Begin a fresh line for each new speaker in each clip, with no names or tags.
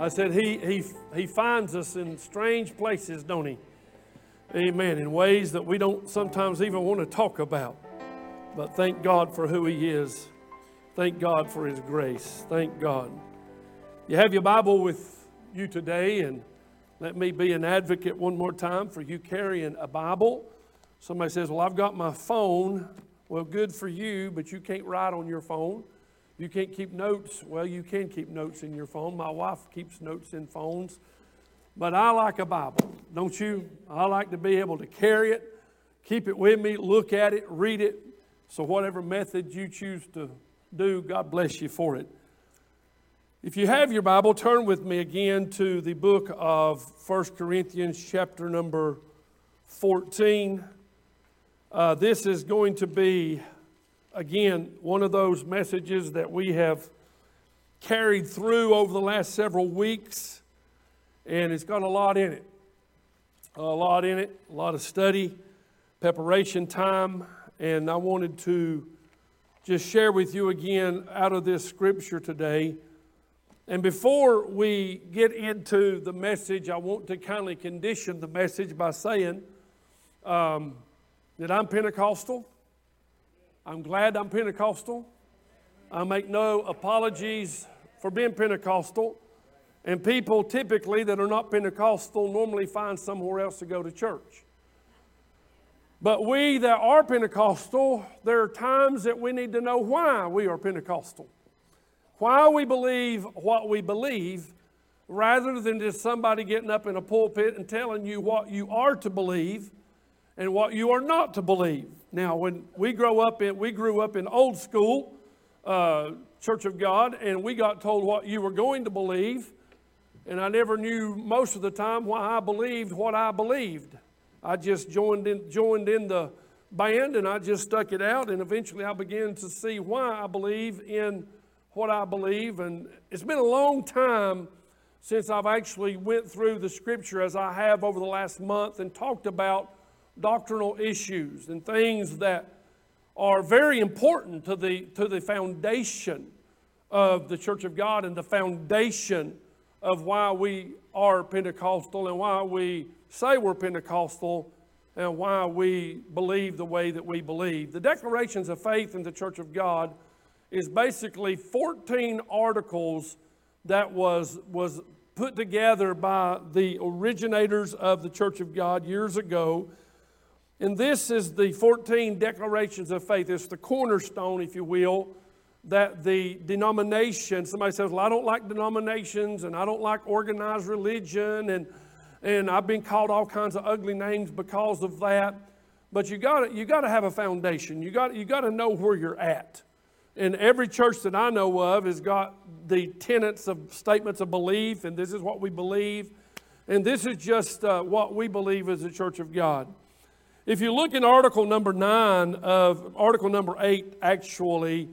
I said, he finds us in strange places, don't He? Amen. In ways that we don't sometimes even want to talk about. But thank God for who He is. Thank God for His grace. Thank God. You have your Bible with you today, and let me be an advocate one more time for you carrying a Bible. Somebody says, well, I've got my phone. Well, good for you, but you can't write on your phone. You can't keep notes. Well, you can keep notes in your phone. My wife keeps notes in phones. But I like a Bible, don't you? I like to be able to carry it, keep it with me, look at it, read it. So whatever method you choose to do, God bless you for it. If you have your Bible, turn with me again to the book of 1 Corinthians chapter number 14. This is going to be, again, one of those messages that we have carried through over the last several weeks. And it's got a lot in it. A lot of study, preparation time. And I wanted to just share with you again out of this scripture today. And before we get into the message, I want to kindly condition the message by saying that I'm Pentecostal. I'm glad I'm Pentecostal. I make no apologies for being Pentecostal. And people typically that are not Pentecostal normally find somewhere else to go to church. But we that are Pentecostal, there are times that we need to know why we are Pentecostal. Why we believe what we believe, rather than just somebody getting up in a pulpit and telling you what you are to believe and what you are not to believe. Now, when we grew up in old school Church of God, and we got told what you were going to believe. And I never knew most of the time why I believed what I believed. I just joined in the band, and I just stuck it out, and eventually I began to see why I believe in what I believe. And it's been a long time since I've actually went through the scripture as I have over the last month and talked about doctrinal issues and things that are very important to the foundation of the Church of God and the foundation of why we are Pentecostal and why we say we're Pentecostal and why we believe the way that we believe. The Declarations of Faith in the Church of God is basically 14 articles that was put together by the originators of the Church of God years ago. And this is the 14 Declarations of Faith. It's the cornerstone, if you will, that the denomination, somebody says, well, I don't like denominations and I don't like organized religion and I've been called all kinds of ugly names because of that. But you got to have a foundation. You got to know where you're at. And every church that I know of has got the tenets of statements of belief, and this is what we believe. And this is just what we believe as the Church of God. If you look in article number 9 of article number 8 actually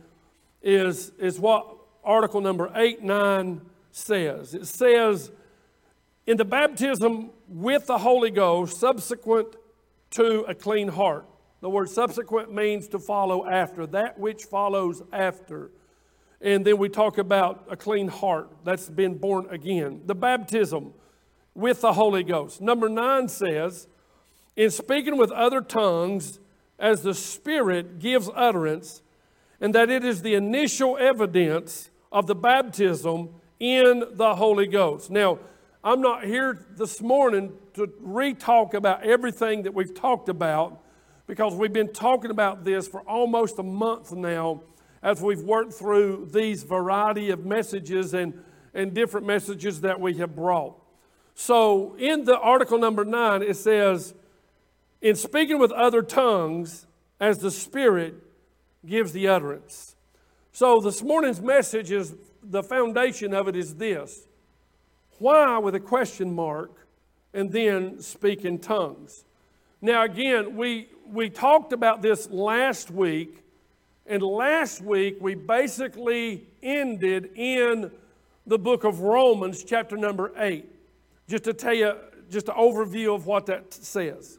is what article number 8, 9 says. It says, in the baptism with the Holy Ghost, subsequent to a clean heart. The word subsequent means to follow after, that which follows after. And then we talk about a clean heart that's been born again. The baptism with the Holy Ghost. Number 9 says, in speaking with other tongues as the Spirit gives utterance, and that it is the initial evidence of the baptism in the Holy Ghost. Now, I'm not here this morning to re-talk about everything that we've talked about, because we've been talking about this for almost a month now as we've worked through these variety of messages and different messages that we have brought. So in the article number 9, it says, in speaking with other tongues as the Spirit gives the utterance. So this morning's message is, the foundation of it is this. Why, with a question mark, and then speak in tongues. Now again, we talked about this last week, and last week we basically ended in the book of Romans chapter number 8. Just to tell you, just an overview of what that says.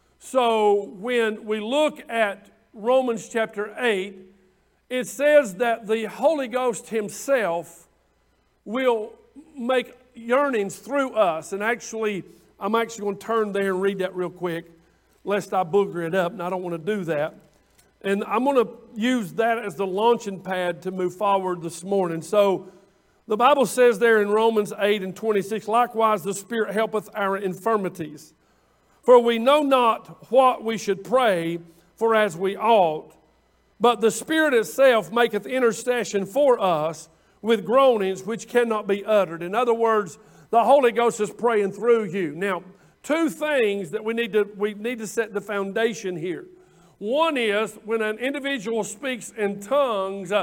So when we look at Romans chapter 8, it says that the Holy Ghost Himself will make yearnings through us. And actually, I'm actually going to turn there and read that real quick, lest I booger it up, and I don't want to do that. And I'm going to use that as the launching pad to move forward this morning. So the Bible says there in Romans 8:26, likewise the Spirit helpeth our infirmities. For we know not what we should pray for as we ought, but the Spirit itself maketh intercession for us with groanings which cannot be uttered. In other words, the Holy Ghost is praying through you. Now, two things that we need to set the foundation here. One is when an individual speaks in tongues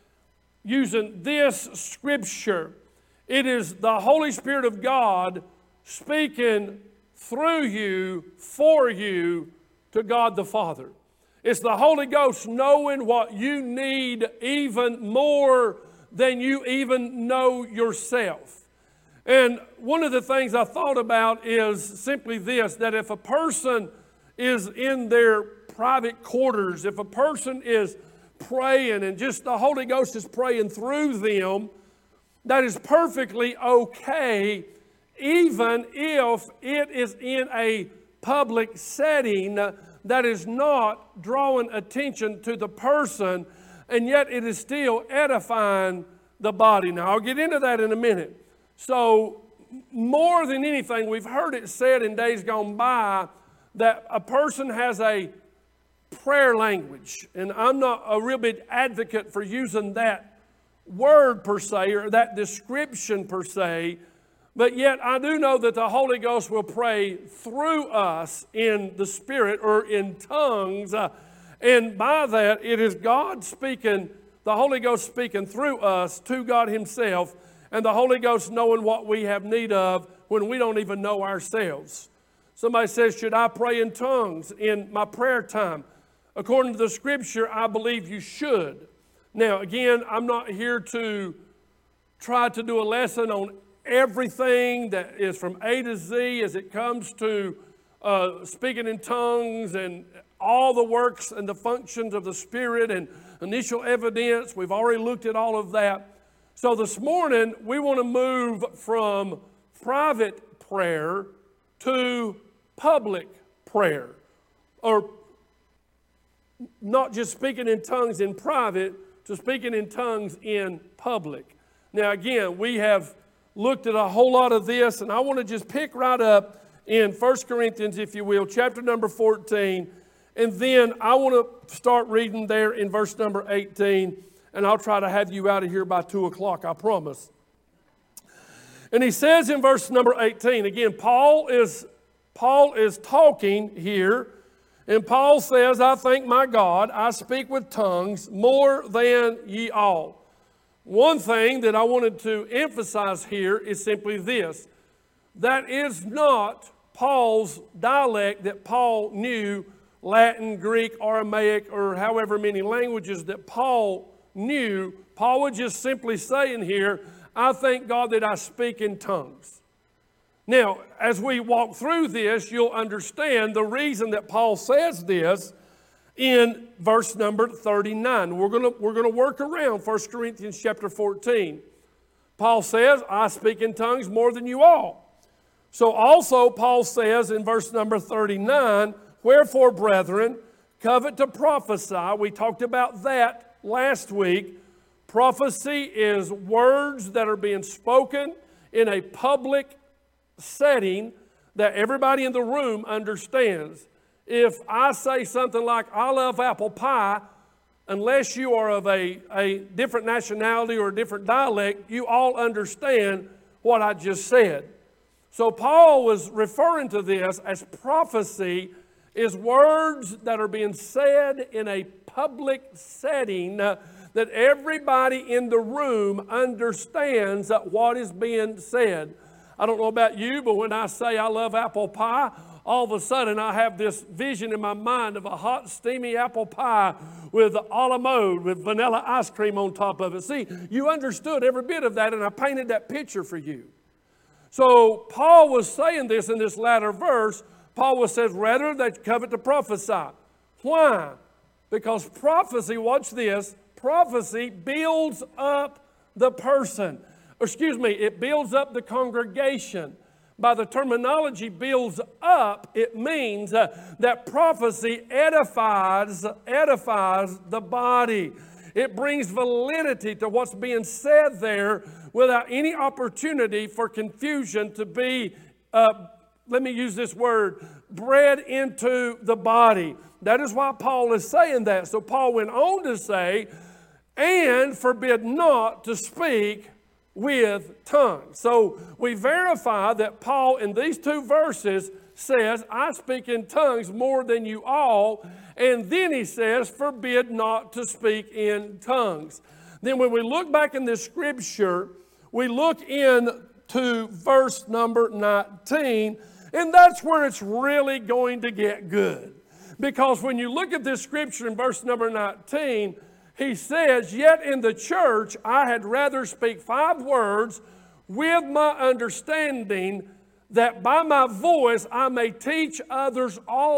using this scripture, it is the Holy Spirit of God speaking through you, for you, to God the Father. It's the Holy Ghost knowing what you need even more than you even know yourself. And one of the things I thought about is simply this, that if a person is in their private quarters, if a person is praying and just the Holy Ghost is praying through them, that is perfectly okay, even if it is in a public setting that is not drawing attention to the person, and yet it is still edifying the body. Now, I'll get into that in a minute. So, more than anything, we've heard it said in days gone by that a person has a prayer language. And I'm not a real big advocate for using that word per se, or that description per se, but yet I do know that the Holy Ghost will pray through us in the Spirit or in tongues. And by that, it is God speaking, the Holy Ghost speaking through us to God Himself, and the Holy Ghost knowing what we have need of when we don't even know ourselves. Somebody says, should I pray in tongues in my prayer time? According to the Scripture, I believe you should. Now, again, I'm not here to try to do a lesson on everything that is from A to Z as it comes to speaking in tongues and all the works and the functions of the Spirit and initial evidence. We've already looked at all of that. So this morning, we want to move from private prayer to public prayer, or not just speaking in tongues in private, to speaking in tongues in public. Now again, we have looked at a whole lot of this, and I want to just pick right up in 1 Corinthians, if you will, chapter number 14, and then I want to start reading there in verse number 18, and I'll try to have you out of here by 2 o'clock, I promise. And he says in verse number 18, again, Paul is talking here, and Paul says, I thank my God, I speak with tongues more than ye all. One thing that I wanted to emphasize here is simply this. That is not Paul's dialect that Paul knew, Latin, Greek, Aramaic, or however many languages that Paul knew. Paul was just simply saying here, I thank God that I speak in tongues. Now, as we walk through this, you'll understand the reason that Paul says this in verse number 39. We're going to work around 1 Corinthians chapter 14. Paul says, I speak in tongues more than you all. So also Paul says in verse number 39, wherefore, brethren, covet to prophesy. We talked about that last week. Prophecy is words that are being spoken in a public setting that everybody in the room understands. If I say something like, I love apple pie, unless you are of a different nationality or a different dialect, you all understand what I just said. So Paul was referring to this as prophecy is words that are being said in a public setting that everybody in the room understands what is being said. I don't know about you, but when I say I love apple pie, all of a sudden I have this vision in my mind of a hot, steamy apple pie with a la mode, with vanilla ice cream on top of it. See, you understood every bit of that, and I painted that picture for you. So Paul was saying this in this latter verse. Paul says, rather that covet to prophesy. Why? Because prophecy, watch this, prophecy builds up the person. it builds up the congregation. By the terminology builds up, it means that prophecy edifies the body. It brings validity to what's being said there without any opportunity for confusion to be, let me use this word, bred into the body. That is why Paul is saying that. So Paul went on to say, and forbid not to speak with tongues. So we verify that Paul in these two verses says, I speak in tongues more than you all. And then he says, forbid not to speak in tongues. Then when we look back in this scripture, we look into verse number 19, and that's where it's really going to get good. Because when you look at this scripture in verse number 19, he says, yet in the church I had rather speak 5 words with my understanding, that by my voice I may teach others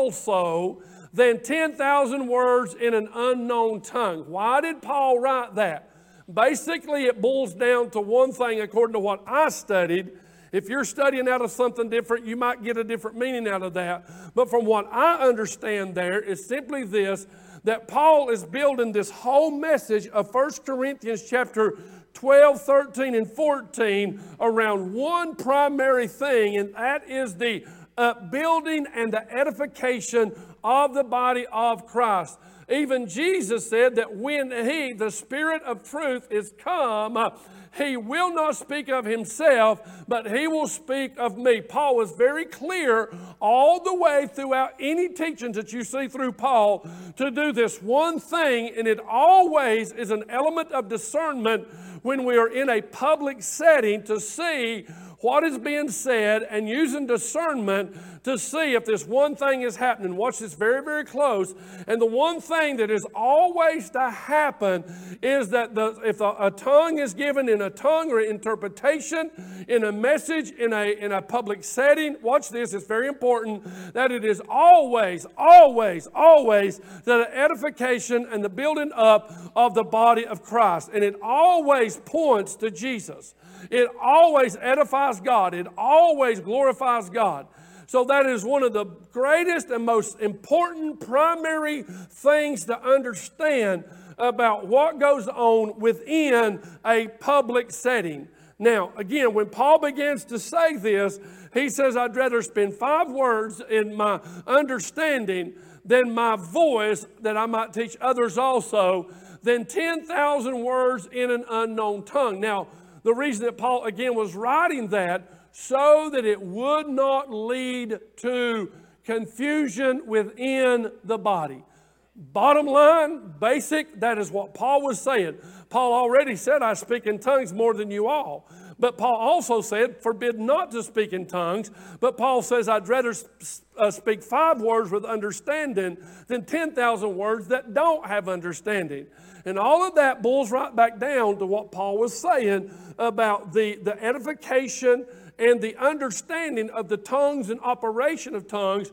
also, than 10,000 words in an unknown tongue. Why did Paul write that? Basically, it boils down to one thing according to what I studied. If you're studying out of something different, you might get a different meaning out of that. But from what I understand there is simply this, that Paul is building this whole message of 1 Corinthians chapter 12, 13, and 14 around one primary thing, and that is the upbuilding and the edification of the body of Christ. Even Jesus said that when the Spirit of truth, is come, he will not speak of himself, but he will speak of me. Paul was very clear all the way throughout any teachings that you see through Paul to do this one thing, and it always is an element of discernment when we are in a public setting to see what is being said and using discernment to see if this one thing is happening. Watch this very, very close. And the one thing that is always to happen is that if a tongue is given in a tongue or interpretation, in a message, in a public setting, watch this, it's very important, that it is always, always, always the edification and the building up of the body of Christ. And it always points to Jesus. It always edifies God. It always glorifies God. So that is one of the greatest and most important primary things to understand about what goes on within a public setting. Now, again, when Paul begins to say this, he says, I'd rather spend 5 words in my understanding than my voice, that I might teach others also, than 10,000 words in an unknown tongue. Now, the reason that Paul, again, was writing that, so that it would not lead to confusion within the body. Bottom line, basic, that is what Paul was saying. Paul already said, I speak in tongues more than you all. But Paul also said, forbid not to speak in tongues. But Paul says, I'd rather speak 5 words with understanding than 10,000 words that don't have understanding. And all of that boils right back down to what Paul was saying about the edification and the understanding of the tongues and operation of tongues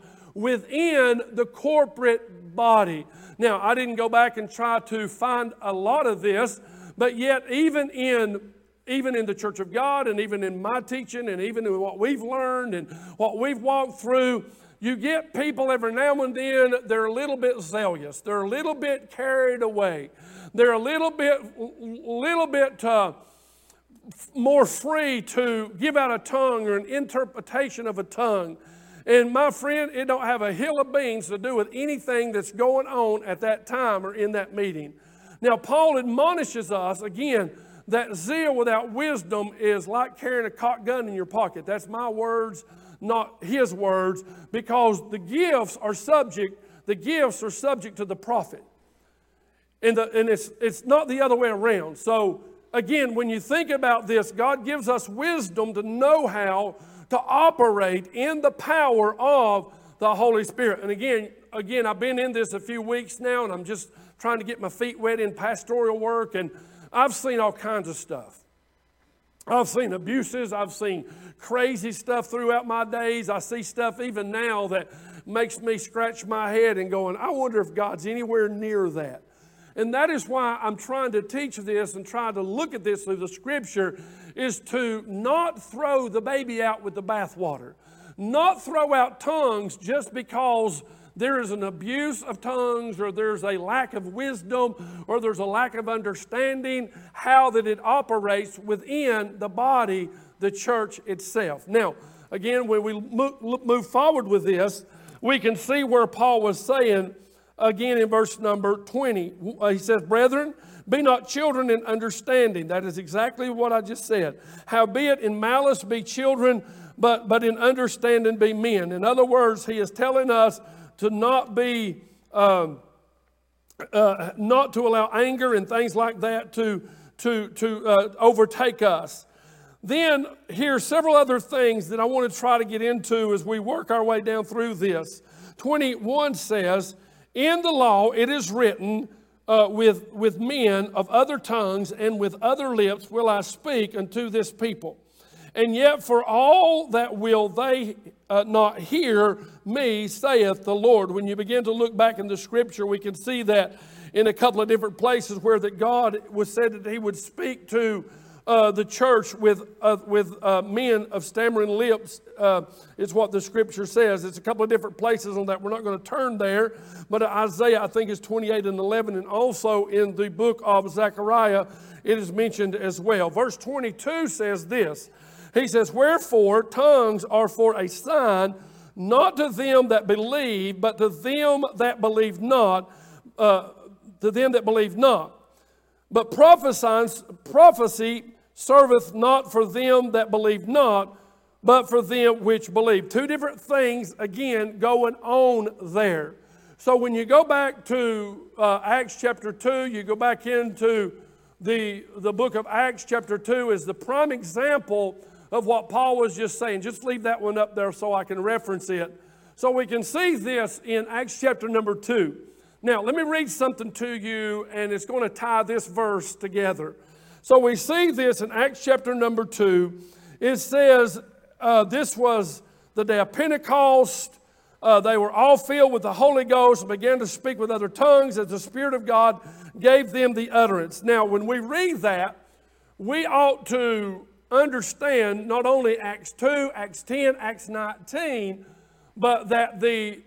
within the corporate body. Now, I didn't go back and try to find a lot of this, but yet even in the Church of God, and even in my teaching, and even in what we've learned and what we've walked through, you get people every now and then, they're a little bit zealous. They're a little bit carried away. They're a little bit more free to give out a tongue or an interpretation of a tongue. And my friend, it don't have a hill of beans to do with anything that's going on at that time or in that meeting. Now, Paul admonishes us, again, that zeal without wisdom is like carrying a cocked gun in your pocket. That's my words, not his words, because the gifts are subject to the prophet. And it's not the other way around. So, again, when you think about this, God gives us wisdom to know how to operate in the power of the Holy Spirit. And again, I've been in this a few weeks now, and I'm just trying to get my feet wet in pastoral work, and I've seen all kinds of stuff. I've seen abuses. I've seen crazy stuff throughout my days. I see stuff even now that makes me scratch my head and going, I wonder if God's anywhere near that. And that is why I'm trying to teach this and try to look at this through the Scripture, is to not throw the baby out with the bathwater. Not throw out tongues just because there is an abuse of tongues, or there's a lack of wisdom, or there's a lack of understanding how that it operates within the body, the church itself. Now, again, when we move forward with this, we can see where Paul was saying, again in verse number 20, he says, "Brethren, be not children in understanding." That is exactly what I just said. "Howbeit in malice be children, but in understanding be men." In other words, he is telling us to not be, not to allow anger and things like that to overtake us. Then here's several other things that I want to try to get into as we work our way down through this. 21 says, "In the law it is written, with men of other tongues and with other lips will I speak unto this people. And yet for all that will they not hear me, saith the Lord." When you begin to look back in the scripture, we can see that in a couple of different places where that God was said that he would speak to the church with men of stammering lips, is what the scripture says. It's a couple of different places on that. We're not going to turn there, but Isaiah, I think, is 28 and 11, and also in the book of Zechariah, it is mentioned as well. Verse 22 says this. He says, "Wherefore tongues are for a sign, not to them that believe, but to them that believe not, But prophecy serveth not for them that believe not, but for them which believe." Two different things, again, going on there. So when you go back to Acts chapter 2, you go back into the book of Acts chapter 2 is the prime example of what Paul was just saying. Just leave that one up there so I can reference it. So we can see this in Acts chapter number 2. Now, let me read something to you, and it's going to tie this verse together. So we see this in Acts chapter number 2. It says, this was the day of Pentecost. They were all filled with the Holy Ghost and began to speak with other tongues as the Spirit of God gave them the utterance. Now, when we read that, we ought to understand not only Acts 2, Acts 10, Acts 19, but that the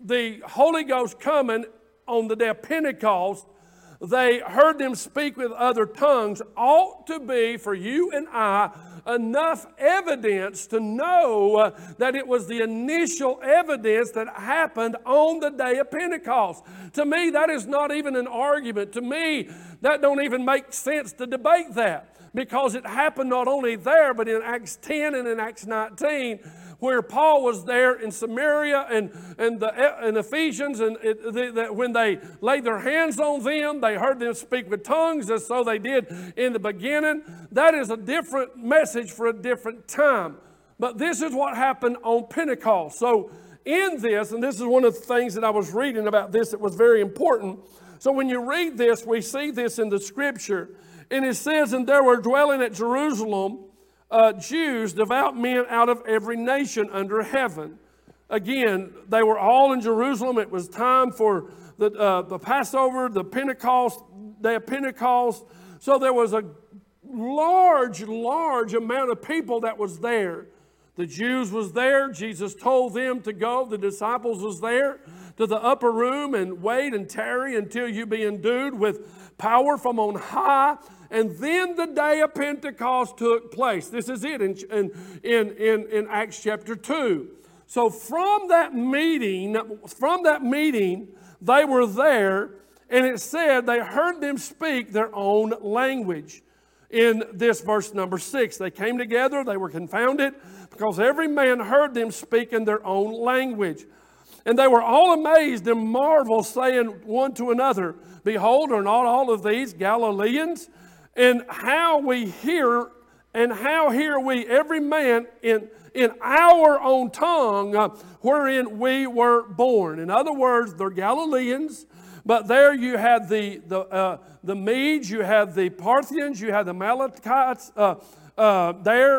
Holy Ghost coming on the day of Pentecost, they heard them speak with other tongues, ought to be for you and I enough evidence to know that it was the initial evidence that happened on the day of Pentecost. To me, that is not even an argument. To me, that don't even make sense to debate that, because it happened not only there, but in Acts 10 and in Acts 19, where Paul was there in Samaria and Ephesians, and when they laid their hands on them, they heard them speak with tongues, as so they did in the beginning. That is a different message for a different time. But this is what happened on Pentecost. So in this, and this is one of the things that I was reading about this that was very important. So when you read this, we see this in the scripture. And it says, "And there were dwelling at Jerusalem Jews, devout men out of every nation under heaven." Again, they were all in Jerusalem. It was time for the Passover, the Pentecost, day of Pentecost. So there was a large amount of people that was there. The Jews was there. Jesus told them to go. The disciples was there to the upper room and wait and tarry until you be endued with power from on high. And then the day of Pentecost took place. This is it in Acts chapter 2. So from that meeting, they were there, and it said they heard them speak their own language. In this verse number 6, they came together, they were confounded, because every man heard them speak in their own language. And they were all amazed and marveled, saying one to another, "Behold, are not all of these Galileans? And how hear we every man in our own tongue wherein we were born?" In other words, they're Galileans, but there you had the Medes, you had the Parthians, you had the Amalekites there,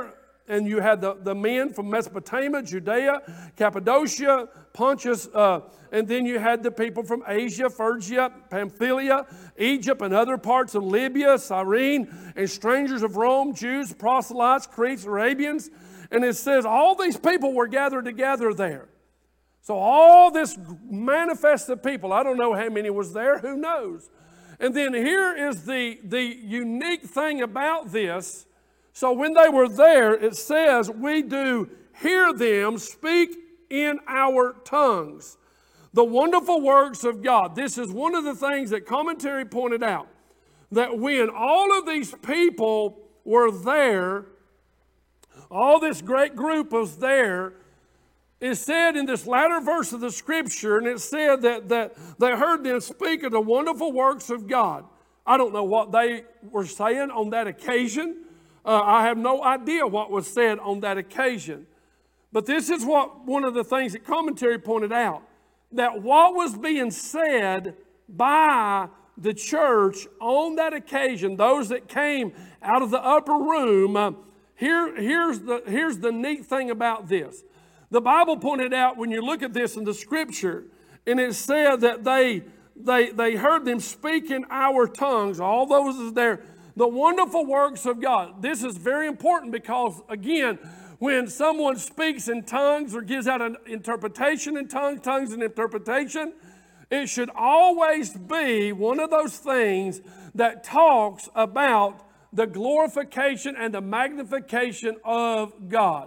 And you had the men from Mesopotamia, Judea, Cappadocia, Pontus, and then you had the people from Asia, Phrygia, Pamphylia, Egypt, and other parts of Libya, Cyrene, and strangers of Rome, Jews, proselytes, Cretes, Arabians. And it says all these people were gathered together there. So all this manifested people, I don't know how many was there, who knows? And then here is the unique thing about this. So when they were there, it says, we do hear them speak in our tongues the wonderful works of God. This is one of the things that commentary pointed out, that when all of these people were there, all this great group was there, it said in this latter verse of the scripture, and it said that they heard them speak of the wonderful works of God. I don't know what they were saying on that occasion. I have no idea what was said on that occasion. But this is what one of the things that commentary pointed out, that what was being said by the church on that occasion, those that came out of the upper room, here's the neat thing about this. The Bible pointed out, when you look at this in the scripture, and it said that they heard them speak in our tongues, all those there, the wonderful works of God. This is very important because, again, when someone speaks in tongues or gives out an interpretation in tongues and interpretation, it should always be one of those things that talks about the glorification and the magnification of God.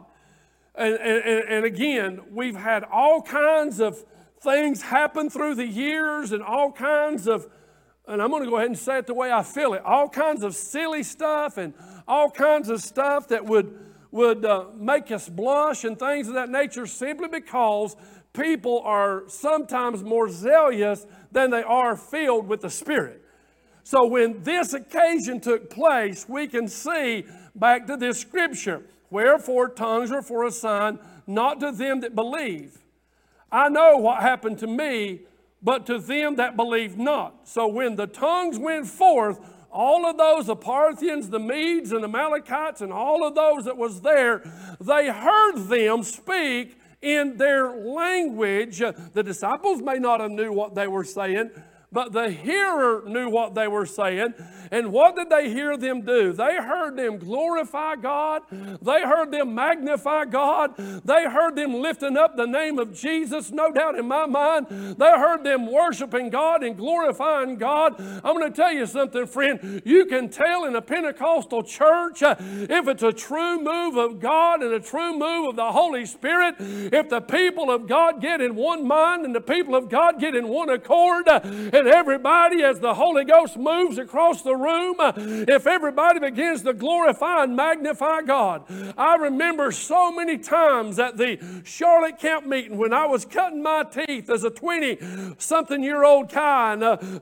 And again, we've had all kinds of things happen through the years, and all kinds of, and I'm going to go ahead and say it the way I feel it, all kinds of silly stuff and all kinds of stuff that would make us blush and things of that nature, simply because people are sometimes more zealous than they are filled with the Spirit. So when this occasion took place, we can see back to this scripture, wherefore tongues are for a sign, not to them that believe. I know what happened to me, but to them that believe not. So when the tongues went forth, all of those, the Parthians, the Medes, and the Amalekites, and all of those that was there, they heard them speak in their language. The disciples may not have knew what they were saying, but the hearer knew what they were saying. And what did they hear them do? They heard them glorify God. They heard them magnify God. They heard them lifting up the name of Jesus, no doubt in my mind. They heard them worshiping God and glorifying God. I'm going to tell you something, friend. You can tell in a Pentecostal church if it's a true move of God and a true move of the Holy Spirit. If the people of God get in one mind and the people of God get in one accord, and everybody, as the Holy Ghost moves across the room, if everybody begins to glorify and magnify God. I remember so many times at the Charlotte camp meeting when I was cutting my teeth as a 20-something-year-old guy and a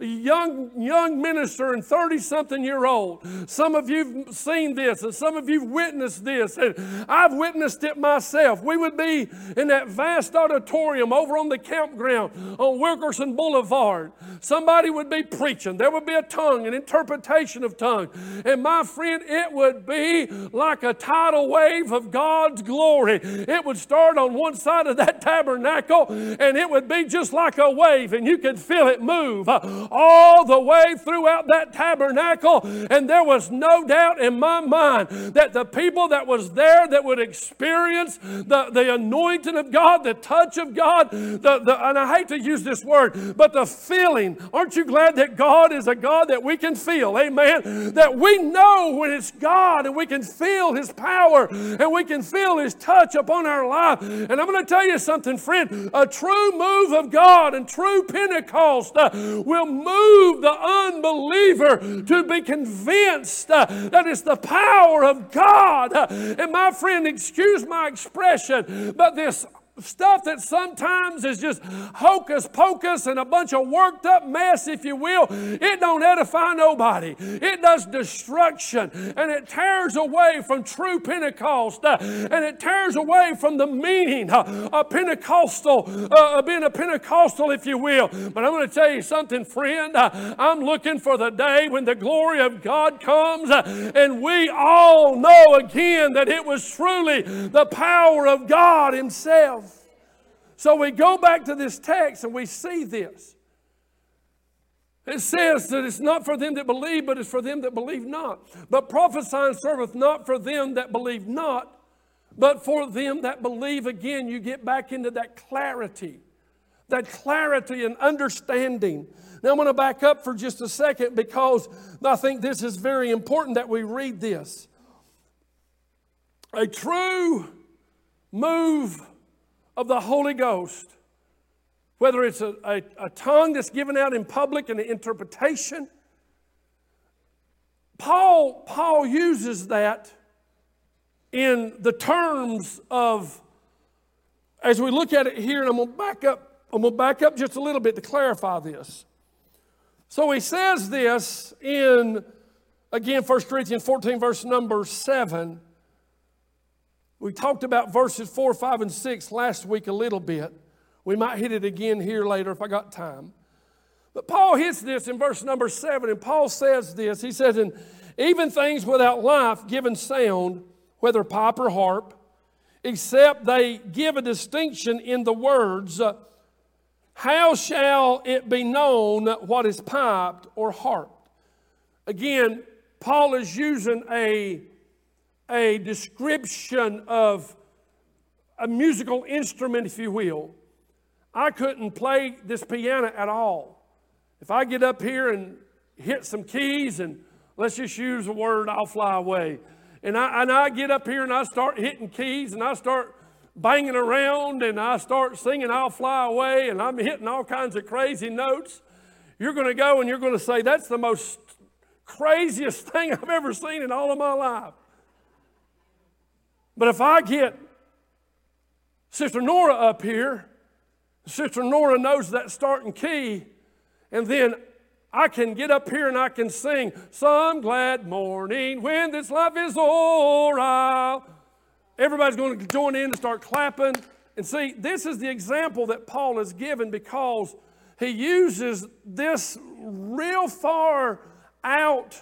young minister and 30-something-year-old. Some of you've seen this and some of you've witnessed this, and I've witnessed it myself. We would be in that vast auditorium over on the campground on Wilkerson Boulevard. Somebody would be preaching. There would be a tongue, an interpretation of tongue. And my friend, it would be like a tidal wave of God's glory. It would start on one side of that tabernacle, and it would be just like a wave, and you could feel it move all the way throughout that tabernacle. And there was no doubt in my mind that the people that was there that would experience the anointing of God, the touch of God, and I hate to use this word, but the feeling. Aren't you glad that God is a God that we can feel? Amen. That we know when it's God, and we can feel His power, and we can feel His touch upon our life. And I'm going to tell you something, friend. A true move of God and true Pentecost will move the unbeliever to be convinced that it's the power of God. And my friend, excuse my expression, but this stuff that sometimes is just hocus pocus and a bunch of worked up mess, if you will, it don't edify nobody. It does destruction, and it tears away from true Pentecost, and it tears away from the meaning of Pentecostal, being a Pentecostal, if you will. But I'm going to tell you something, friend. I'm looking for the day when the glory of God comes, and we all know again that it was truly the power of God Himself. So we go back to this text and we see this. It says that it's not for them that believe, but it's for them that believe not. But prophesying serveth not for them that believe not, but for them that believe. Again, you get back into that clarity and understanding. Now I'm going to back up for just a second, because I think this is very important that we read this. A true move of the Holy Ghost, whether it's a tongue that's given out in public and an interpretation, Paul uses that in the terms of, as we look at it here, and I'm going to back up just a little bit to clarify this. So he says this in, again, 1 Corinthians 14, verse number 7. We talked about verses 4, 5, and 6 last week a little bit. We might hit it again here later if I got time. But Paul hits this in verse number 7, and Paul says this. He says, "And even things without life given sound, whether pipe or harp, except they give a distinction in the words, how shall it be known what is piped or harped?" Again, Paul is using a description of a musical instrument, if you will. I couldn't play this piano at all. If I get up here and hit some keys, and let's just use the word, I'll fly away. And I get up here and I start hitting keys, and I start banging around, and I start singing I'll fly away, and I'm hitting all kinds of crazy notes. You're going to go and you're going to say, that's the most craziest thing I've ever seen in all of my life. But if I get Sister Nora up here, Sister Nora knows that starting key, and then I can get up here and I can sing, "Some glad morning when this life is o'er." Everybody's going to join in and start clapping. And see, this is the example that Paul has given, because he uses this real far out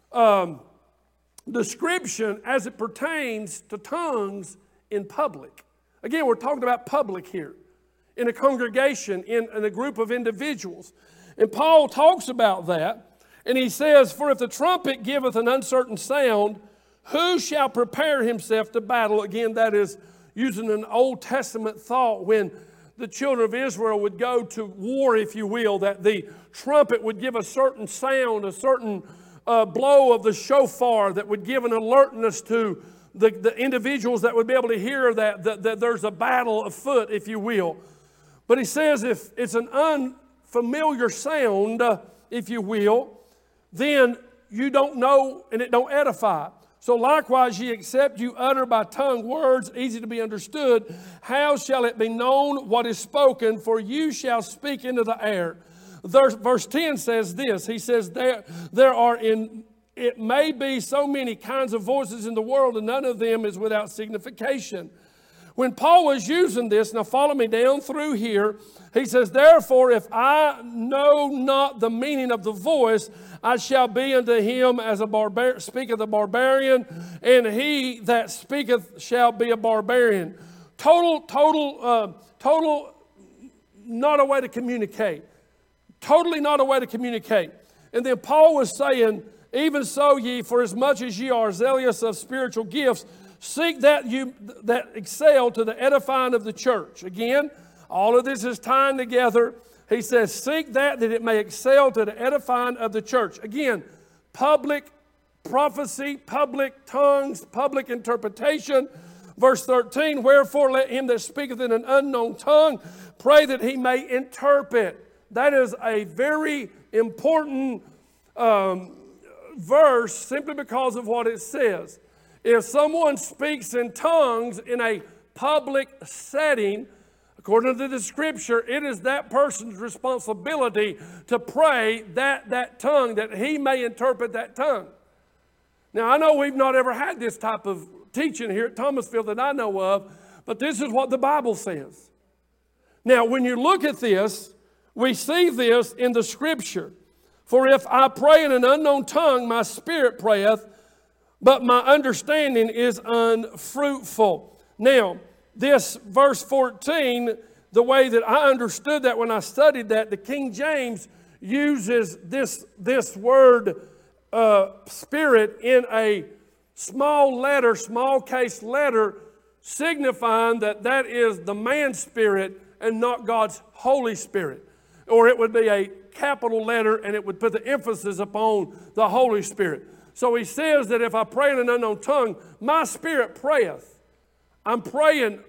description as it pertains to tongues in public. Again, we're talking about public here, in a congregation, in a group of individuals. And Paul talks about that, and he says, "For if the trumpet giveth an uncertain sound, who shall prepare himself to battle?" Again, that is using an Old Testament thought when the children of Israel would go to war, if you will, that the trumpet would give a certain sound, a certain blow of the shofar that would give an alertness to the individuals that would be able to hear that there's a battle afoot, if you will. But he says if it's an unfamiliar sound, if you will, then you don't know and it don't edify. So likewise, ye except you utter by tongue words easy to be understood, how shall it be known what is spoken? For you shall speak into the air. Verse 10 says this. He says, there are it may be so many kinds of voices in the world, and none of them is without signification. When Paul was using this, now follow me down through here, he says, "Therefore, if I know not the meaning of the voice, I shall be unto him as speaketh a barbarian, and he that speaketh shall be a barbarian." Total, not a way to communicate. Totally not a way to communicate. And then Paul was saying, "Even so ye, for as much as ye are zealous of spiritual gifts, seek that excel to the edifying of the church." Again, all of this is tying together. He says, seek that it may excel to the edifying of the church. Again, public prophecy, public tongues, public interpretation. Verse 13, "Wherefore let him that speaketh in an unknown tongue pray that he may interpret." That is a very important verse, simply because of what it says. If someone speaks in tongues in a public setting, According to the Scripture, it is that person's responsibility to pray that tongue, that he may interpret that tongue. Now, I know we've not ever had this type of teaching here at Thomasville that I know of, but this is what the Bible says. Now, when you look at this, we see this in the Scripture. For if I pray in an unknown tongue, my spirit prayeth, but my understanding is unfruitful. Now, this verse 14, the way that I understood that when I studied that, the King James uses this word spirit in a small letter, small case letter, signifying that that is the man's spirit and not God's Holy Spirit. Or it would be a capital letter and it would put the emphasis upon the Holy Spirit. So he says that if I pray in an unknown tongue, my spirit prayeth. I'm praying,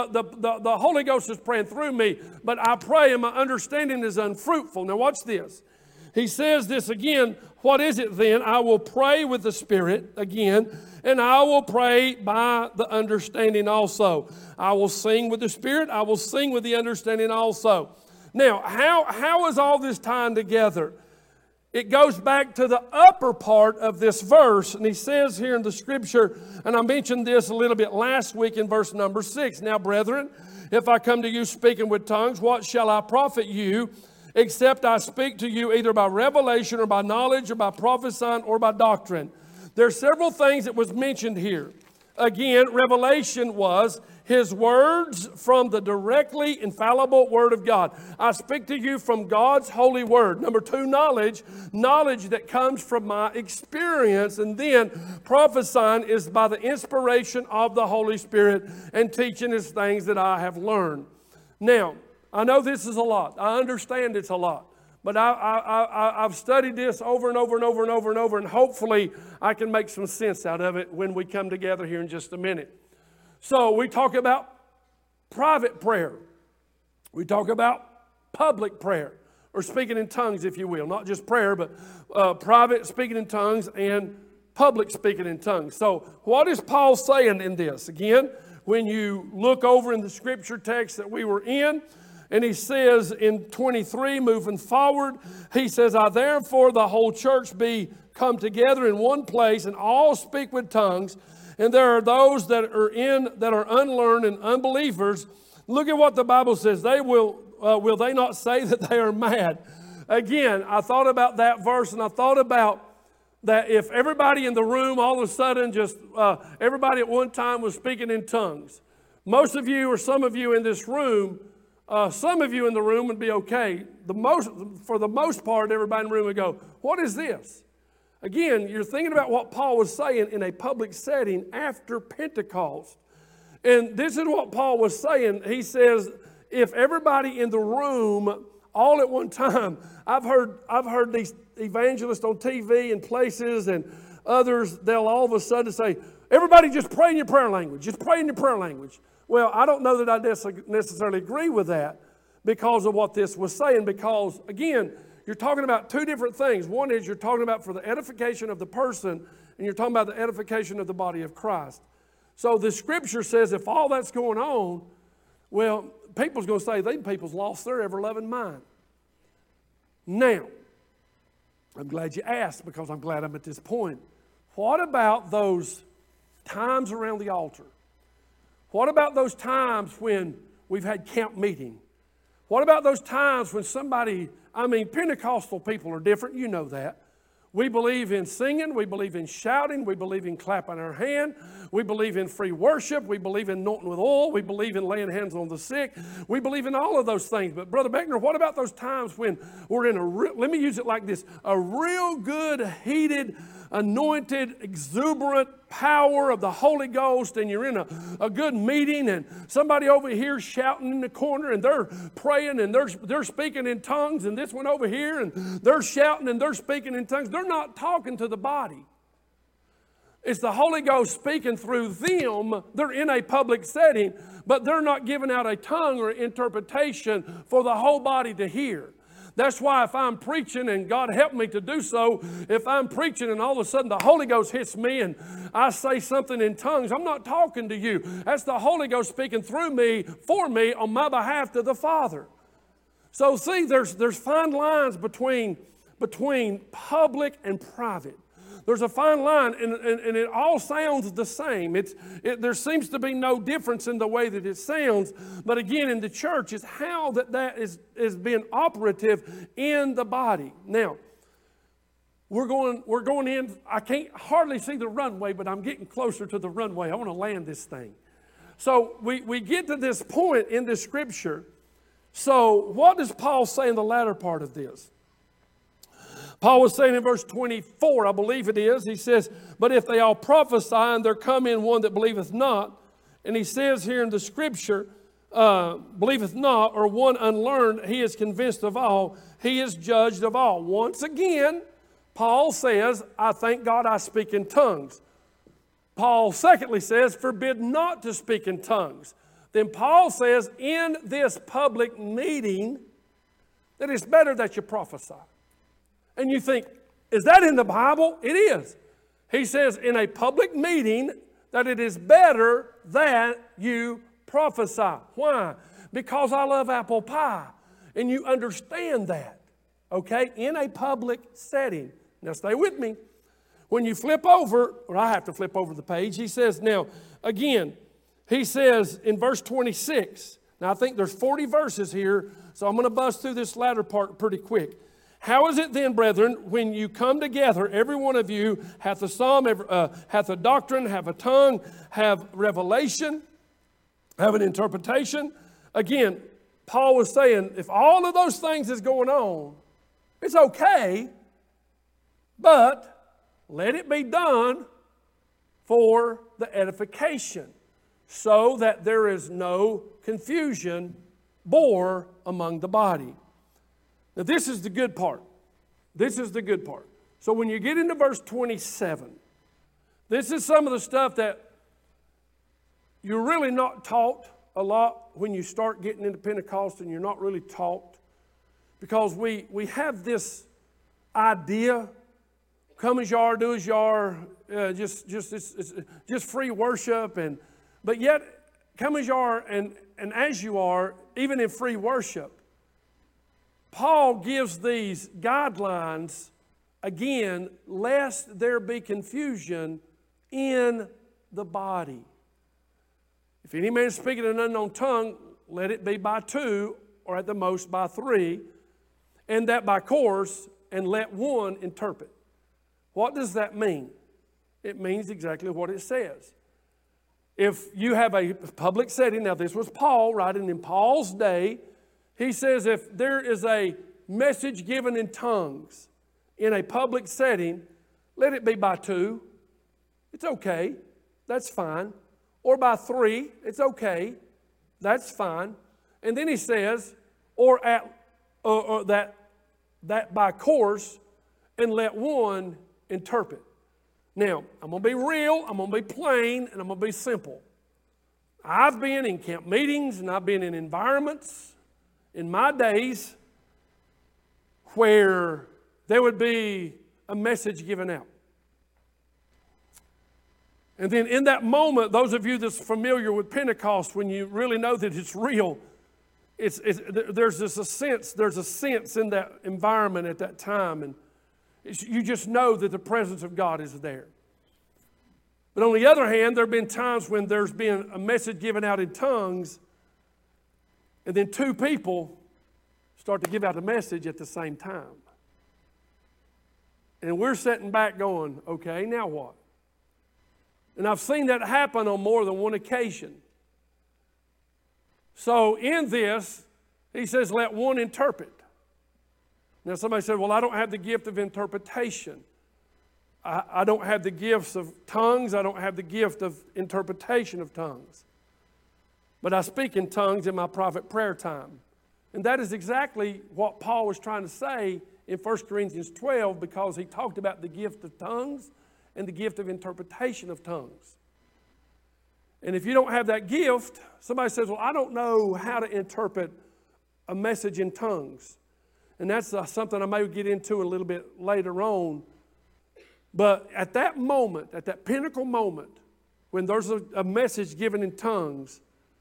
the Holy Ghost is praying through me, but I pray and my understanding is unfruitful. Now watch this. He says this again, what is it then? I will pray with the Spirit again, and I will pray by the understanding also. I will sing with the Spirit, I will sing with the understanding also. Now, how is all this tying together? It goes back to the upper part of this verse, and he says here in the Scripture, and I mentioned this a little bit last week in verse number 6. Now, brethren, if I come to you speaking with tongues, what shall I profit you, except I speak to you either by revelation or by knowledge or by prophesying or by doctrine? There are several things that was mentioned here. Again, revelation was His words from the directly infallible Word of God. I speak to you from God's holy Word. Number 2, knowledge that comes from my experience. And then prophesying is by the inspiration of the Holy Spirit, and teaching is things that I have learned. Now, I know this is a lot. I understand it's a lot. But I've studied this over and over and over and over and over, and hopefully I can make some sense out of it when we come together here in just a minute. So we talk about private prayer. We talk about public prayer, or speaking in tongues, if you will. Not just prayer, but private speaking in tongues and public speaking in tongues. So what is Paul saying in this? Again, when you look over in the Scripture text that we were in, and he says in 23, moving forward, he says, I therefore the whole church be come together in one place, and all speak with tongues. And there are those that are unlearned and unbelievers. Look at what the Bible says. They will they not say that they are mad? Again, I thought about that verse, and I thought about that if everybody in the room all of a sudden just everybody at one time was speaking in tongues. Most of you, or some of you in this room, some of you in the room would be okay. For the most part, everybody in the room would go, what is this? Again, you're thinking about what Paul was saying in a public setting after Pentecost. And this is what Paul was saying. He says, if everybody in the room all at one time, I've heard these evangelists on TV and places and others, they'll all of a sudden say, everybody just pray in your prayer language. Just pray in your prayer language. Well, I don't know that I necessarily agree with that because of what this was saying. Because, again, you're talking about two different things. One is you're talking about for the edification of the person, and you're talking about the edification of the body of Christ. So the Scripture says if all that's going on, well, people's going to say, these people's lost their ever-loving mind. Now, I'm glad you asked, because I'm glad I'm at this point. What about those times around the altar? What about those times when we've had camp meeting? What about those times when Pentecostal people are different, you know that. We believe in singing, we believe in shouting, we believe in clapping our hand, we believe in free worship, we believe in anointing with oil, we believe in laying hands on the sick, we believe in all of those things. But Brother Beckner, what about those times when we're in let me use it like this, a real good, heated, anointed, exuberant power of the Holy Ghost, and you're in a good meeting, and somebody over here shouting in the corner, and they're praying, and they're speaking in tongues, and this one over here, and they're shouting, and they're speaking in tongues. They're not talking to the body. It's the Holy Ghost speaking through them. They're in a public setting, but they're not giving out a tongue or interpretation for the whole body to hear. That's why if I'm preaching, and God help me to do so, if I'm preaching and all of a sudden the Holy Ghost hits me and I say something in tongues, I'm not talking to you. That's the Holy Ghost speaking through me, for me, on my behalf to the Father. So see, there's fine lines between public and private. There's a fine line, and it all sounds the same. There seems to be no difference in the way that it sounds. But again, in the church, it's how that is being operative in the body. Now, we're going in. I can't hardly see the runway, but I'm getting closer to the runway. I want to land this thing. So we get to this point in this scripture. So what does Paul say in the latter part of this? Paul was saying in verse 24, I believe it is, he says, but if they all prophesy and there come in one that believeth not, and he says here in the scripture, believeth not, or one unlearned, he is convinced of all, he is judged of all. Once again, Paul says, I thank God I speak in tongues. Paul secondly says, forbid not to speak in tongues. Then Paul says, in this public meeting, that it's better that you prophesy. And you think, is that in the Bible? It is. He says in a public meeting that it is better that you prophesy. Why? Because I love apple pie. And you understand that. Okay? In a public setting. Now stay with me. When you flip over, or I have to flip over the page, he says, now again, he says in verse 26, now I think there's 40 verses here, so I'm going to bust through this latter part pretty quick. How is it then, brethren, when you come together, every one of you hath a psalm, hath a doctrine, have a tongue, have revelation, have an interpretation? Again, Paul was saying, if all of those things is going on, it's okay, but let it be done for the edification, so that there is no confusion bore among the body. Now, this is the good part. This is the good part. So when you get into verse 27, this is some of the stuff that you're really not taught a lot when you start getting into Pentecost, and you're not really taught, because we have this idea, come as you are, do as you are, just free worship, but yet come as you are and as you are, even in free worship. Paul gives these guidelines, again, lest there be confusion in the body. If any man speak in an unknown tongue, let it be by two, or at the most by three, and that by course, and let one interpret. What does that mean? It means exactly what it says. If you have a public setting, now this was Paul writing in Paul's day, he says if there is a message given in tongues in a public setting, let it be by two. It's okay. That's fine. Or by three. It's okay. That's fine. And then he says, or that by course, and let one interpret. Now, I'm going to be real, I'm going to be plain, and I'm going to be simple. I've been in camp meetings, and I've been in environments in my days where there would be a message given out. And then in that moment, those of you that's familiar with Pentecost, when you really know that it's real, there's a sense in that environment at that time, and you just know that the presence of God is there. But on the other hand, there have been times when there's been a message given out in tongues, and then two people start to give out a message at the same time. And we're sitting back going, okay, now what? And I've seen that happen on more than one occasion. So in this, he says, let one interpret. Now somebody said, well, I don't have the gift of interpretation. I don't have the gifts of tongues. I don't have the gift of interpretation of tongues. But I speak in tongues in my private prayer time. And that is exactly what Paul was trying to say in 1 Corinthians 12, because he talked about the gift of tongues and the gift of interpretation of tongues. And if you don't have that gift, somebody says, well, I don't know how to interpret a message in tongues. And that's something I may get into a little bit later on. But at that moment, at that pinnacle moment, when there's a message given in tongues,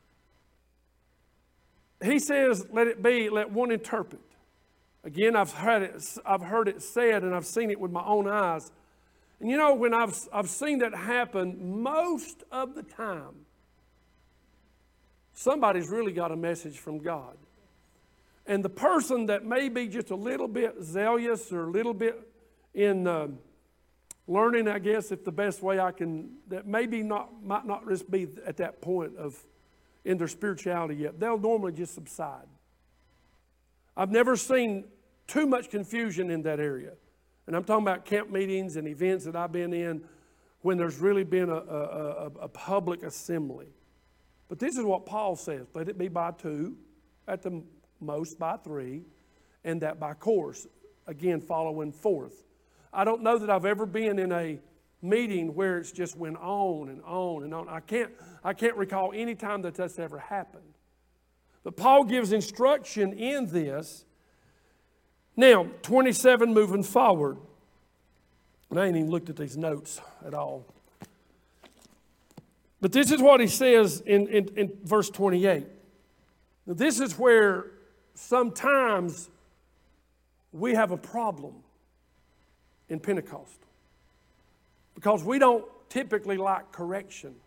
he says, let it be, let one interpret. Again, I've heard it said, and I've seen it with my own eyes. And you know, when I've seen that happen, most of the time, somebody's really got a message from God. And the person that may be just a little bit zealous or a little bit in learning, I guess, if the best way I can, that maybe might not just be at that point in their spirituality yet, they'll normally just subside. I've never seen too much confusion in that area. And I'm talking about camp meetings and events that I've been in when there's really been a public assembly. But this is what Paul says, let it be by two, at the most by three, and that by course, again following forth. I don't know that I've ever been in a meeting where it's just went on and on and on. I can't recall any time that that's ever happened. But Paul gives instruction in this. Now, 27 moving forward. And I ain't even looked at these notes at all. But this is what he says in verse 28. Now, this is where sometimes we have a problem in Pentecost. Because we don't typically like correction.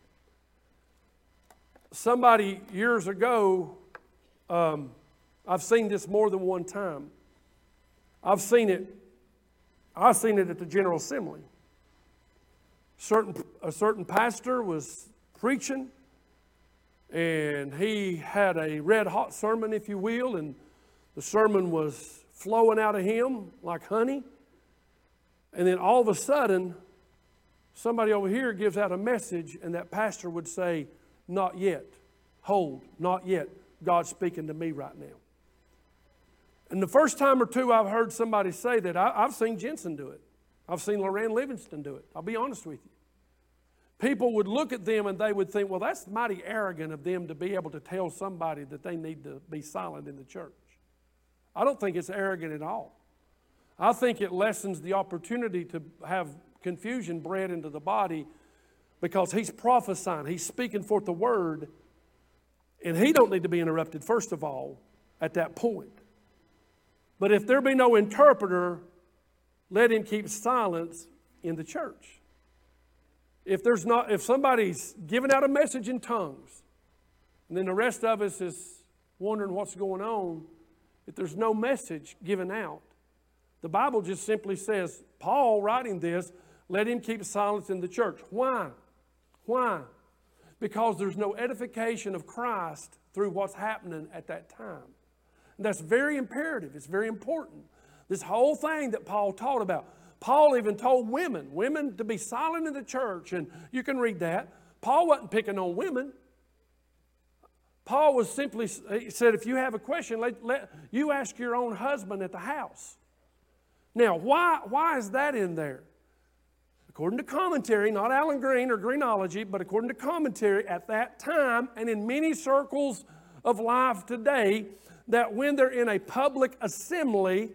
Somebody years ago, I've seen this more than one time. I've seen it at the General Assembly. A certain pastor was preaching, and he had a red-hot sermon, if you will, and the sermon was flowing out of him like honey. And then all of a sudden, somebody over here gives out a message, and that pastor would say, not yet. Hold, not yet. God's speaking to me right now. And the first time or two I've heard somebody say that, I've seen Jensen do it. I've seen Lorraine Livingston do it. I'll be honest with you. People would look at them and they would think, well, that's mighty arrogant of them to be able to tell somebody that they need to be silent in the church. I don't think it's arrogant at all. I think it lessens the opportunity to have confusion bred into the body because he's prophesying. He's speaking forth the word, and he don't need to be interrupted, first of all, at that point. But if there be no interpreter, let him keep silence in the church. If somebody's giving out a message in tongues, and then the rest of us is wondering what's going on, if there's no message given out, the Bible just simply says, Paul writing this, let him keep silence in the church. Why? Why? Because there's no edification of Christ through what's happening at that time. And that's very imperative. It's very important. This whole thing that Paul taught about. Paul even told women to be silent in the church. And you can read that. Paul wasn't picking on women. Paul was simply, he said, if you have a question, let you ask your own husband at the house. Now, why is that in there? According to commentary, not Alan Green or Greenology, but according to commentary, at that time and in many circles of life today, that when they're in a public assembly,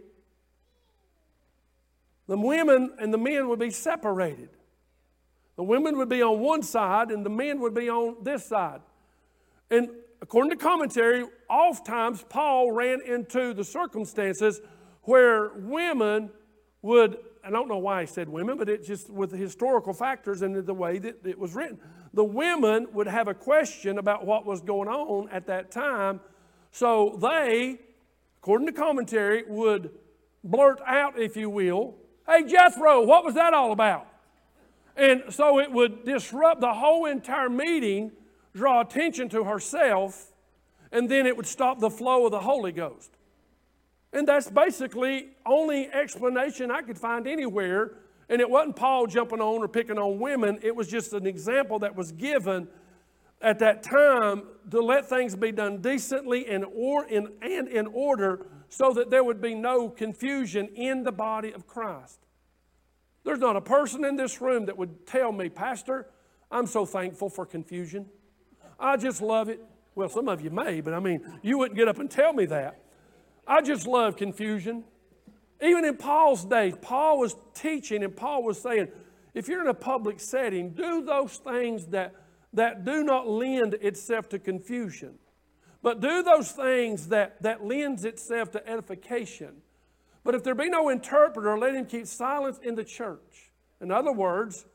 the women and the men would be separated. The women would be on one side and the men would be on this side. And according to commentary, oftentimes Paul ran into the circumstances where women would, I don't know why he said women, but it just with the historical factors and the way that it was written. The women would have a question about what was going on at that time. So they, according to commentary, would blurt out, if you will, hey, Jethro, what was that all about? And so it would disrupt the whole entire meeting, draw attention to herself, and then it would stop the flow of the Holy Ghost. And that's basically only explanation I could find anywhere. And it wasn't Paul jumping on or picking on women. It was just an example that was given at that time to let things be done decently and in order so that there would be no confusion in the body of Christ. There's not a person in this room that would tell me, Pastor, I'm so thankful for confusion. I just love it. Well, some of you may, but I mean, you wouldn't get up and tell me that. I just love confusion. Even in Paul's days, Paul was teaching and Paul was saying, if you're in a public setting, do those things that do not lend itself to confusion. But do those things that lends itself to edification. But if there be no interpreter, let him keep silence in the church. In other words,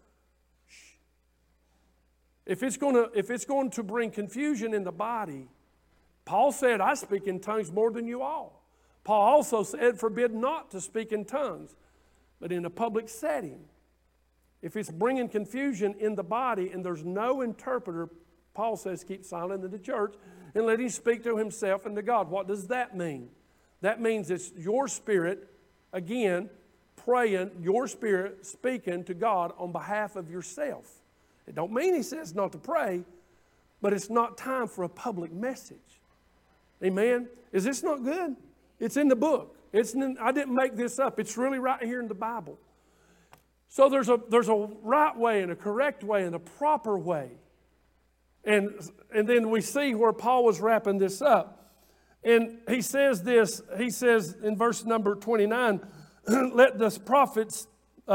if it's going to bring confusion in the body, Paul said, I speak in tongues more than you all. Paul also said, forbid not to speak in tongues, but in a public setting. If it's bringing confusion in the body and there's no interpreter, Paul says, keep silent in the church and let him speak to himself and to God. What does that mean? That means it's your spirit, again, praying, your spirit speaking to God on behalf of yourself. It don't mean he says not to pray, but it's not time for a public message. Amen? Is this not good? It's in the book. I didn't make this up. It's really right here in the Bible. So there's a right way and a correct way and a proper way. And then we see where Paul was wrapping this up. And he says this, he says in verse number 29, let the prophets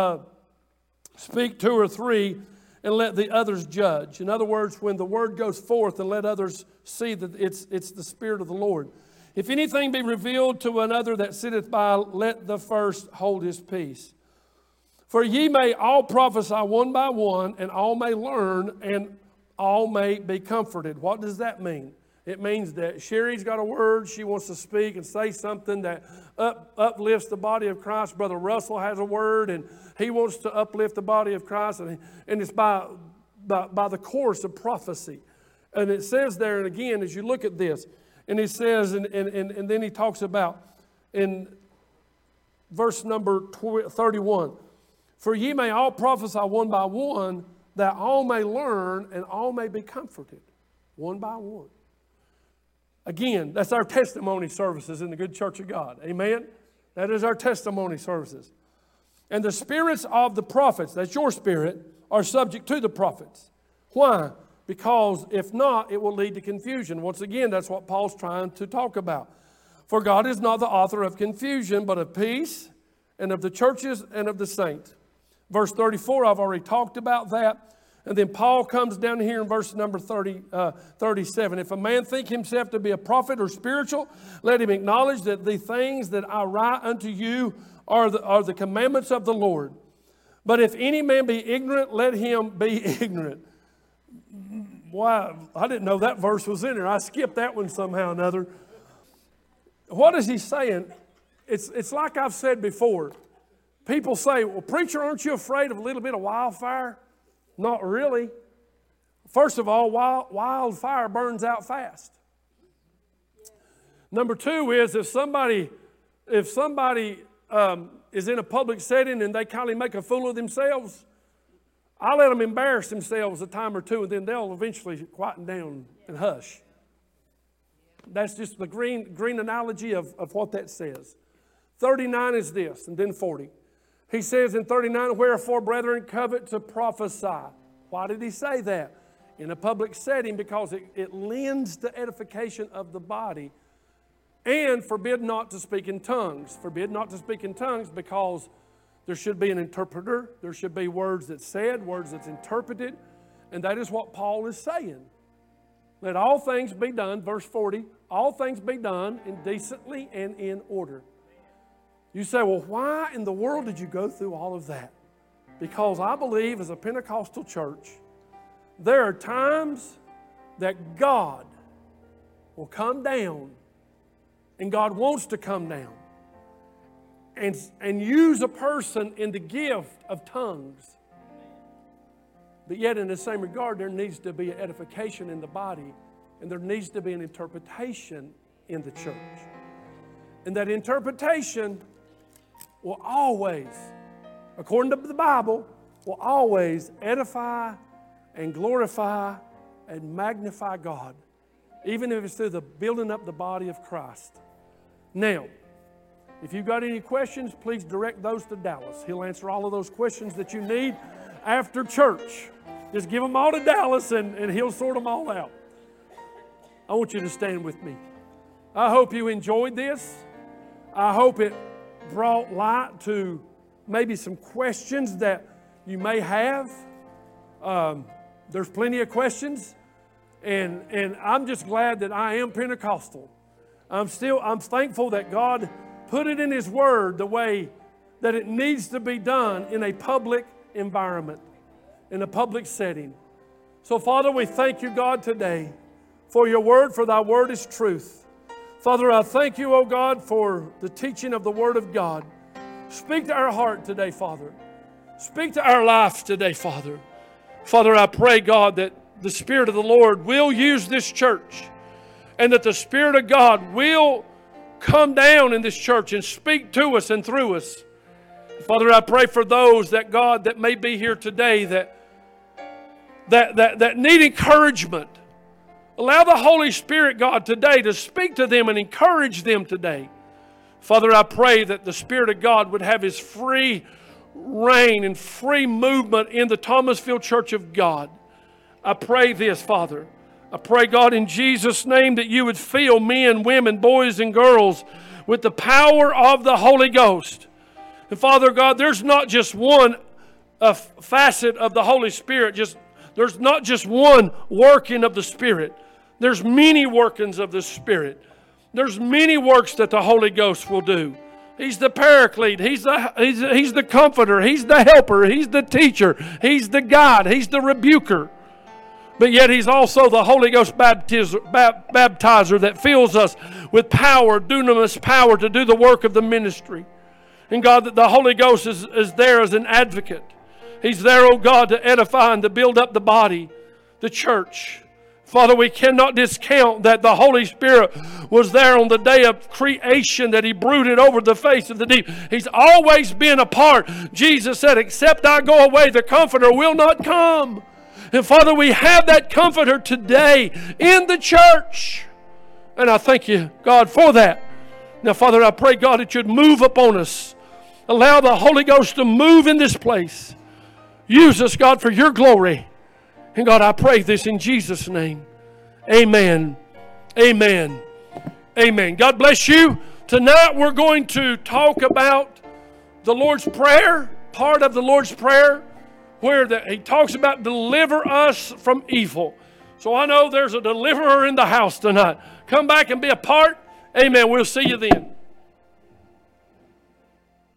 speak 2 or 3 and let the others judge. In other words, when the word goes forth, and let others see that it's the Spirit of the Lord. If anything be revealed to another that sitteth by, let the first hold his peace. For ye may all prophesy one by one, and all may learn, and all may be comforted. What does that mean? It means that Sherry's got a word. She wants to speak and say something that uplifts the body of Christ. Brother Russell has a word, and he wants to uplift the body of Christ. And it's by the course of prophecy. And it says there, and again, as you look at this, and he says, and then he talks about in verse number 31, for ye may all prophesy one by one, that all may learn and all may be comforted, one by one. Again, that's our testimony services in the good church of God. Amen? That is our testimony services. And the spirits of the prophets, that's your spirit, are subject to the prophets. Why? Because if not, it will lead to confusion. Once again, that's what Paul's trying to talk about. For God is not the author of confusion, but of peace, and of the churches and of the saints. Verse 34, I've already talked about that. And then Paul comes down here in verse number 37. If a man think himself to be a prophet or spiritual, let him acknowledge that the things that I write unto you are the commandments of the Lord. But if any man be ignorant, let him be ignorant. Why? I didn't know that verse was in there. I skipped that one somehow or another. What is he saying? It's like I've said before. People say, well, preacher, aren't you afraid of a little bit of wildfire? Not really. First of all, wildfire burns out fast. Number 2 is if somebody is in a public setting and they kind of make a fool of themselves, I let them embarrass themselves a time or two, and then they'll eventually quieten down and hush. That's just the green analogy of what that says. 39 is this, and then 40. He says in 39, wherefore, brethren, covet to prophesy. Why did he say that? In a public setting, because it lends to edification of the body. And forbid not to speak in tongues. Forbid not to speak in tongues because there should be an interpreter. There should be words that's said, words that's interpreted. And that is what Paul is saying. Let all things be done, verse 40, all things be done indecently and in order. You say, well, why in the world did you go through all of that? Because I believe as a Pentecostal church, there are times that God will come down, and God wants to come down and use a person in the gift of tongues. But yet in the same regard, there needs to be an edification in the body, and there needs to be an interpretation in the church. And that interpretation will always, according to the Bible, will always edify and glorify and magnify God, even if it's through the building up the body of Christ. Now, if you've got any questions, please direct those to Dallas. He'll answer all of those questions that you need after church. Just give them all to Dallas and he'll sort them all out. I want you to stand with me. I hope you enjoyed this. I hope it brought light to maybe some questions that you may have. There's plenty of questions, and I'm just glad that I am Pentecostal. I'm thankful that God put it in His Word the way that it needs to be done in a public environment, in a public setting. So, Father, we thank you, God, today for your Word, for thy Word is truth. Father, I thank you, oh God, for the teaching of the Word of God. Speak to our heart today, Father. Speak to our life today, Father. Father, I pray, God, that the Spirit of the Lord will use this church and that the Spirit of God will come down in this church and speak to us and through us. Father, I pray for those that, God, that may be here today that need encouragement. Allow the Holy Spirit, God, today to speak to them and encourage them today. Father, I pray that the Spirit of God would have His free reign and free movement in the Thomasville Church of God. I pray this, Father. I pray, God, in Jesus' name that you would fill men, women, boys, and girls with the power of the Holy Ghost. And Father God, there's not just one facet of the Holy Spirit. There's not just one working of the Spirit. There's many workings of the Spirit. There's many works that the Holy Ghost will do. He's the paraclete. He's the comforter. He's the helper. He's the teacher. He's the guide. He's the rebuker. But yet He's also the Holy Ghost baptizer that fills us with power, dunamis power to do the work of the ministry. And God, the Holy Ghost is there as an advocate. He's there, oh God, to edify and to build up the body, the church. Father, we cannot discount that the Holy Spirit was there on the day of creation, that He brooded over the face of the deep. He's always been a part. Jesus said, except I go away, the Comforter will not come. And Father, we have that Comforter today in the church. And I thank you, God, for that. Now, Father, I pray, God, that you'd move upon us. Allow the Holy Ghost to move in this place. Use us, God, for your glory. And God, I pray this in Jesus' name. Amen. Amen. Amen. God bless you. Tonight we're going to talk about the Lord's Prayer, part of the Lord's Prayer, where He talks about deliver us from evil. So I know there's a deliverer in the house tonight. Come back and be a part. Amen. We'll see you then.